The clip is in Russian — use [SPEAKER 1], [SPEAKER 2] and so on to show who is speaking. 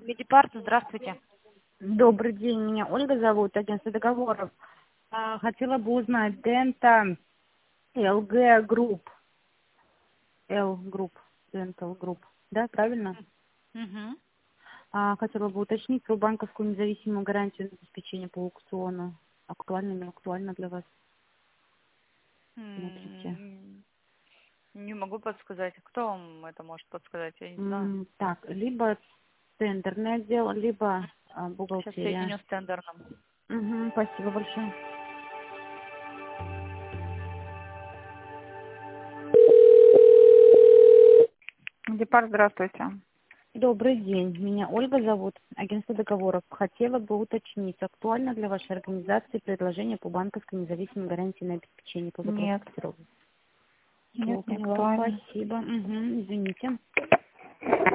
[SPEAKER 1] Медипарт, здравствуйте.
[SPEAKER 2] Добрый день, меня Ольга зовут, агентство договоров. Хотела бы узнать Дента ЛГ Групп, Л Групп, Dental Групп, да, правильно?
[SPEAKER 1] Угу.
[SPEAKER 2] Хотела бы уточнить про банковскую независимую гарантию на обеспечение по аукциону. Актуально, не актуально для вас? Смотрите.
[SPEAKER 1] Не могу подсказать. Кто вам это может подсказать? Я не знаю.
[SPEAKER 2] Так, либо тендерный отдел, либо
[SPEAKER 1] Сейчас
[SPEAKER 2] бухгалтерия.
[SPEAKER 1] соединю с тендерным.
[SPEAKER 2] Спасибо большое.
[SPEAKER 3] Депар, здравствуйте.
[SPEAKER 2] Добрый день. Меня Ольга зовут, агентство договоров. Хотела бы уточнить, актуально для вашей организации предложение по банковской независимой гарантии на обеспечение по вопросу
[SPEAKER 3] Нет,
[SPEAKER 2] котировки? Все,
[SPEAKER 3] нет, не
[SPEAKER 2] поняла.
[SPEAKER 3] актуально.
[SPEAKER 2] Спасибо. Извините.